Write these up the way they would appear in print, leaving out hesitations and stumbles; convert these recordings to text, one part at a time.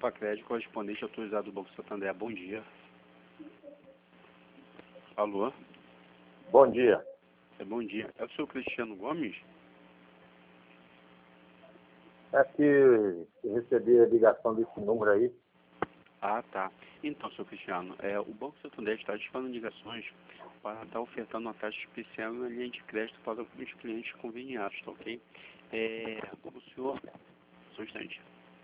Facred, correspondente autorizado do Banco Santander. Bom dia. Alô? Bom dia. Bom dia. É o senhor Cristiano Gomes? É que eu recebi a ligação desse número aí. Ah, tá. Então, senhor Cristiano, o Banco Santander está disparando ligações para estar ofertando uma taxa especial na linha de crédito para alguns clientes conveniados, tá ok? O senhor... Só um instante.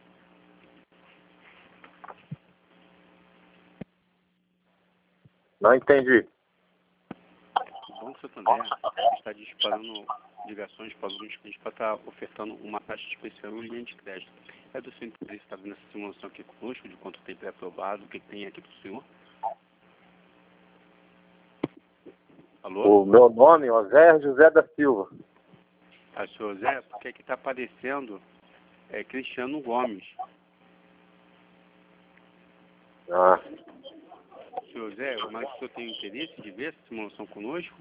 Não entendi. O Banco Santander está disparando ligações para alguns clientes para estar ofertando uma taxa especial em linha de crédito. É do seu interesse estar vendo essa simulação aqui conosco, de quanto tem pré-aprovado, o que tem aqui para o senhor? Alô? O meu nome é José José da Silva. Senhor Zé, porque aqui está aparecendo Cristiano Gomes. Ah, Senhor Zé, mas o senhor tem interesse de ver essa simulação conosco?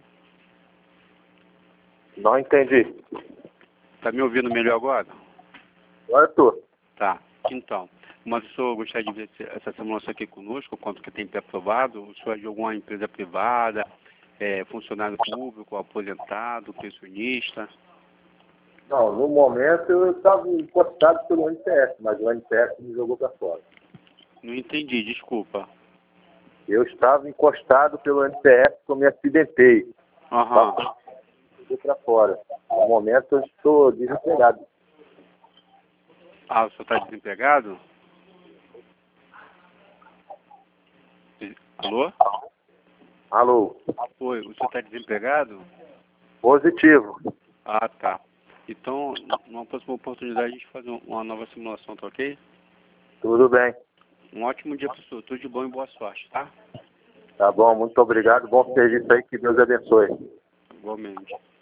não entendi. Está me ouvindo melhor agora? Agora eu tô. Tá. Então, mas o senhor gostaria de ver essa simulação aqui conosco, quanto que tem pré-aprovado? O senhor é de alguma empresa privada, funcionário público, aposentado, pensionista? Não, no momento eu estava encostado pelo NPS, mas o NPS me jogou para fora. Não entendi, desculpa. Eu estava encostado pelo NPS que eu me acidentei. Aham. Jogou para fora. No momento eu estou desempregado. Ah, o senhor está desempregado? Alô? Alô? Oi, o senhor está desempregado? Positivo. Ah, tá. Então, numa próxima oportunidade, a gente faz uma nova simulação, tá ok? Tudo bem. Um ótimo dia para o senhor. Tudo de bom e boa sorte, tá? Tá bom, muito obrigado. Bom serviço aí, que Deus abençoe. Igualmente.